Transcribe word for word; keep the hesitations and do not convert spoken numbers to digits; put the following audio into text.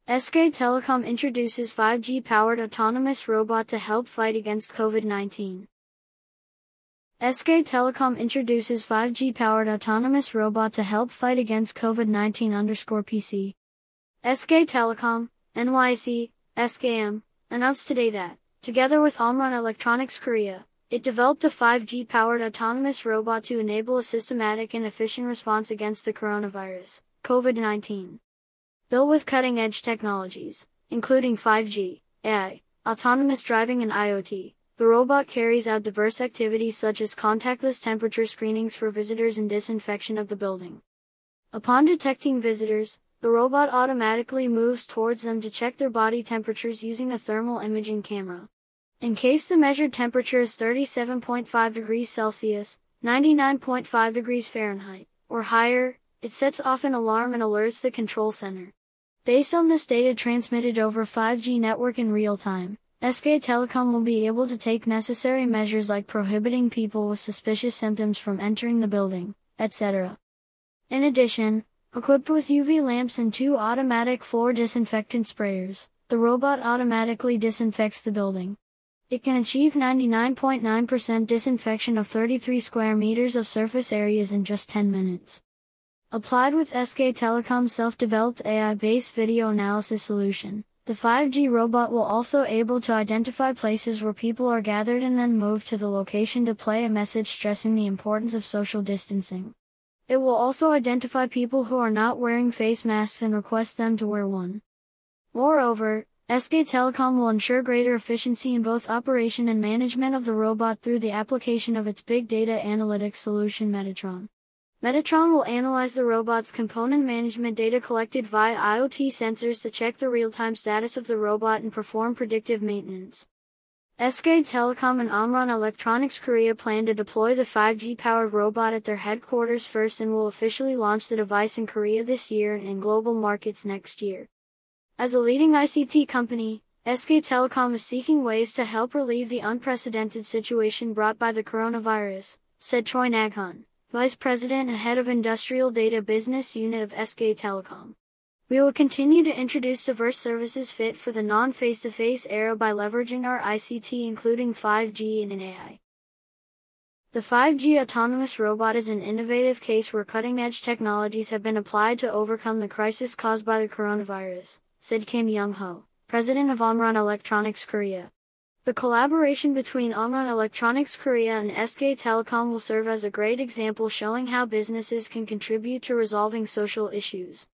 S K Telecom introduces five G-powered autonomous robot to help fight against COVID nineteen. S K Telecom introduces five G-powered autonomous robot to help fight against COVID nineteen underscore P C. S K Telecom, N Y C, S K M, announced today that, together with Omron Electronics Korea, it developed a five G-powered autonomous robot to enable a systematic and efficient response against the coronavirus, COVID nineteen. Built with cutting-edge technologies, including five G, A I, autonomous driving and I O T, the robot carries out diverse activities such as contactless temperature screenings for visitors and disinfection of the building. Upon detecting visitors, the robot automatically moves towards them to check their body temperatures using a thermal imaging camera. In case the measured temperature is thirty-seven point five degrees Celsius, ninety-nine point five degrees Fahrenheit, or higher, it sets off an alarm and alerts the control center. Based on this data transmitted over five G network in real time, S K Telecom will be able to take necessary measures like prohibiting people with suspicious symptoms from entering the building, et cetera. In addition, equipped with U V lamps and two automatic floor disinfectant sprayers, the robot automatically disinfects the building. It can achieve ninety-nine point nine percent disinfection of thirty-three square meters of surface areas in just ten minutes. Applied with S K Telecom's self-developed A I-based video analysis solution, the five G robot will also able to identify places where people are gathered and then move to the location to play a message stressing the importance of social distancing. It will also identify people who are not wearing face masks and request them to wear one. Moreover, S K Telecom will ensure greater efficiency in both operation and management of the robot through the application of its big data analytics solution Metatron. Metatron will analyze the robot's component management data collected via I O T sensors to check the real-time status of the robot and perform predictive maintenance. S K Telecom and Omron Electronics Korea plan to deploy the five G-powered robot at their headquarters first and will officially launch the device in Korea this year and in global markets next year. As a leading I C T company, S K Telecom is seeking ways to help relieve the unprecedented situation brought by the coronavirus, said Troy Naghan, Vice President and Head of Industrial Data Business Unit of S K Telecom. We will continue to introduce diverse services fit for the non-face-to-face era by leveraging our I C T including five G and A I. The five G autonomous robot is an innovative case where cutting-edge technologies have been applied to overcome the crisis caused by the coronavirus, said Kim Young-ho, President of Omron Electronics Korea. The collaboration between Omron Electronics Korea and S K Telecom will serve as a great example showing how businesses can contribute to resolving social issues.